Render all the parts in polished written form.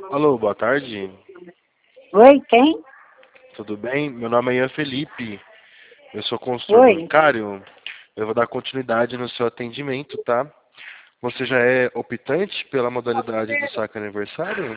Alô, boa tarde. Oi, quem? Tudo bem? Meu nome é Ian Felipe. Eu sou consultor Oi. bancário. Eu vou dar continuidade no seu atendimento, tá? Você já é optante pela modalidade do saque aniversário?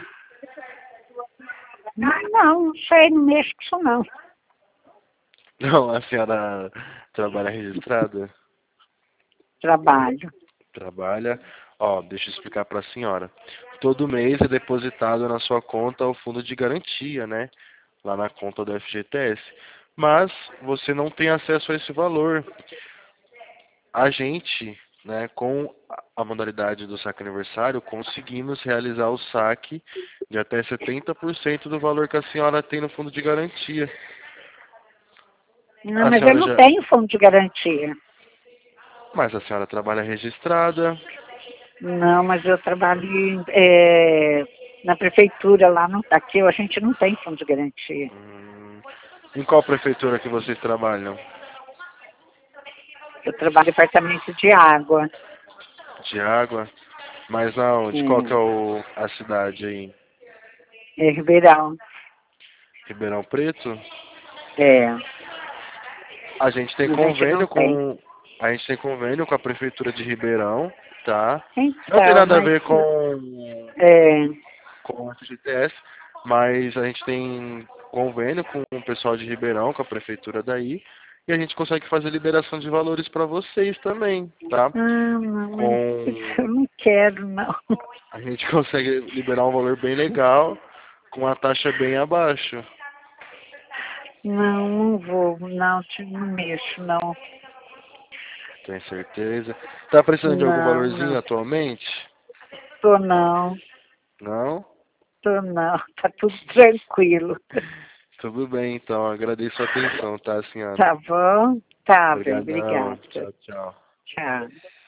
Não sei, não mexo com isso não. Não, a senhora trabalha registrada? Trabalho. Trabalha. Ó, deixa eu explicar para a senhora. Todo mês é depositado na sua conta o fundo de garantia, né? Lá na conta do FGTS. Mas você não tem acesso a esse valor. A gente, né, com a modalidade do saque aniversário, conseguimos realizar o saque de até 70% do valor que a senhora tem no fundo de garantia. Não, A mas eu senhora não já... tenho fundo de garantia. Mas a senhora trabalha registrada. Não, mas eu trabalho na prefeitura lá, no, aqui a gente não tem fundo de garantia. Em qual prefeitura que vocês trabalham? Eu trabalho no departamento de água. De água? Mas aonde? Qual que é a cidade aí? Ribeirão. Ribeirão Preto? É, A gente tem a gente não convênio tem. com a prefeitura de Ribeirão, tá? Não tem Então, nada a mas ver é, com a FGTS, mas a gente tem convênio com o pessoal de Ribeirão, com a prefeitura daí, e a gente consegue fazer liberação de valores para vocês também, tá? não, mas Com eu não quero, não. A gente consegue liberar um valor bem legal, com uma taxa bem abaixo. Não, não vou, não, não mexo, não. Tem certeza? Tá precisando de algum Não, valorzinho não. atualmente? Tô não, Não? tô não. Tá tudo tranquilo. Tudo bem, então. Agradeço a atenção, tá, senhora? Tá bom? Tá bem, Obrigadão. obrigada. Tchau, tchau. Tchau.